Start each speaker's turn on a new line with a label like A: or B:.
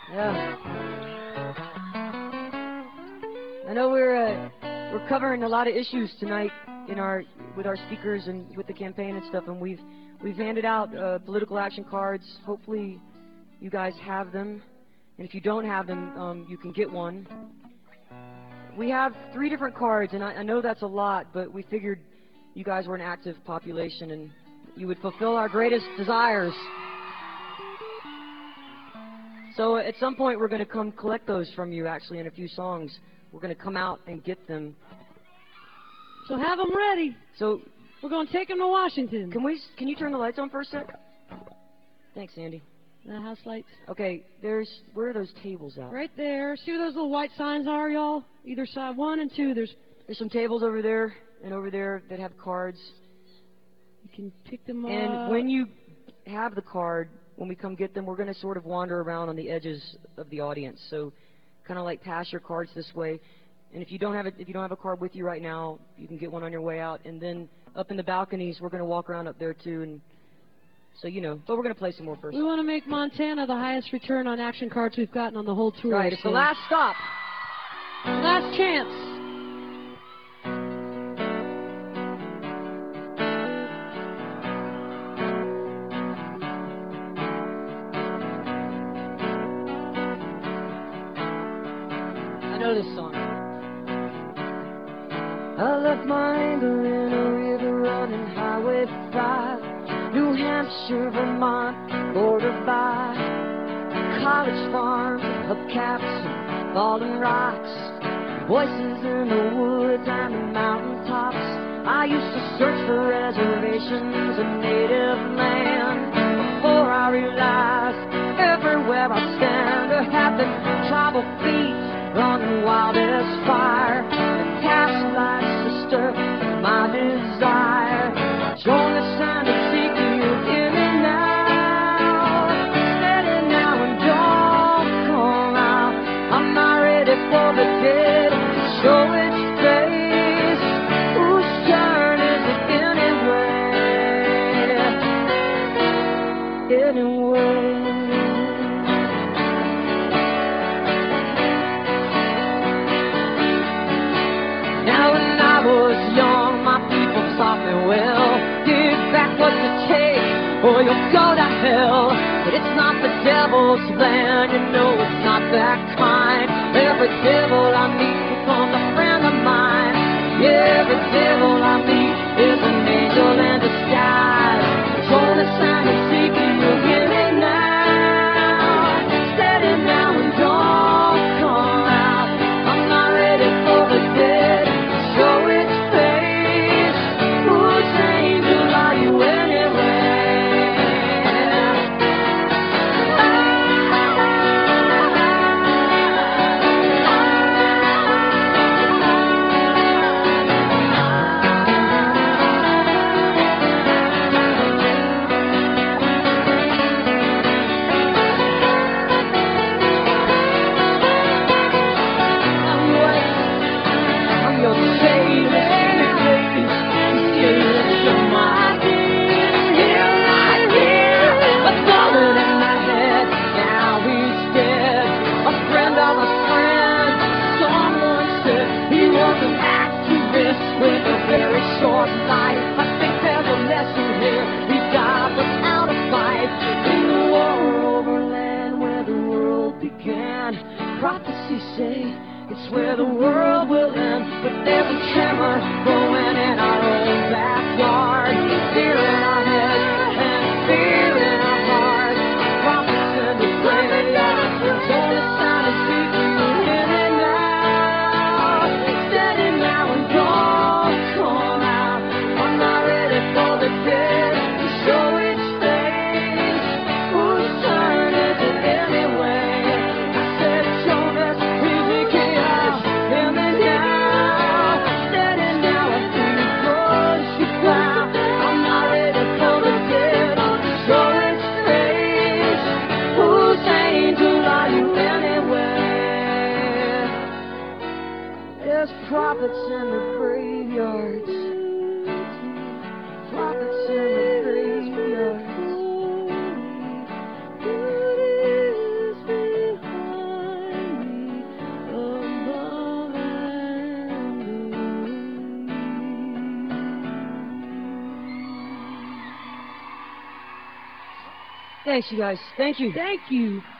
A: Yeah. I know we're covering a lot of issues tonight with our speakers and with the campaign and stuff, and we've handed out political action cards. Hopefully, you guys have them, and if you don't have them, you can get one. We have 3 different cards, and I know that's a lot, but we figured you guys were an active population, and you would fulfill our greatest desires. So at some point, we're going to come collect those from you, actually, in a few songs. We're going to come out and get them.
B: So have them ready.
A: So
B: we're going to take them to Washington.
A: Can you turn the lights on for a sec? Thanks, Andy.
B: The house lights.
A: Okay, where are those tables at?
B: Right there. See where those little white signs are, y'all? Either side, 1 and 2. There's
A: some tables over there and over there that have cards.
B: You can pick them up.
A: And when you have the card, when we come get them, we're going to sort of wander around on the edges of the audience. So kind of like pass your cards this way. And if you don't have a card with you right now, you can get one on your way out. And then up in the balconies, we're going to walk around up there too. And so, but we're going to play some more first.
B: We want to make Montana the highest return on action cards we've gotten on the whole tour.
A: Right, it's the last stop.
B: Last chance.
A: I know this song. I left my anger in a river running Highway 5, New Hampshire, Vermont, bordered by college farms, hubcaps, and fallen rocks, voices in the woods and the mountaintops. I used to search for reservations and native land before I realized everywhere I stand there have been tribal feet running wild as fire. The past life, sister, my desire. Join the sound and seek you in and out. Steady now and don't come out. I'm not ready for the dead to show its face. Whose turn is it anyway? Anyway. Now when I was young, my people taught me well, give back what you take, or you'll go to hell. But it's not the devil's plan, you know it's not that kind. Every devil I meet becomes a friend of mine. Every devil I meet is an angel in disguise. Join the sound and seek you in me now. Steady now and don't come out. I'm not ready for the dead. Show its face. Whose angel are you anyway? I'm your savior. With a very short life, I think there's a lesson here. He died without a fight in the war over land where the world began. Prophecies say it's where the world will end, but there's a tremor growing in our own backyard. Fear in our heads and fear in our hearts. Prophets in the graveyard, don't listen and speak you in and out. Steady now and don't come out. I'm not ready for the dead to show its face. Whose turn is it anyway? I said, Jonas, Ezekiel, hear me now. Steady now and please push you down. I'm not ready for the dead to show its face. Whose angel are you anyway? There's prophets in the graveyards. Prophets in the graveyards.
B: Thanks, you guys. Thank you.
C: Thank you.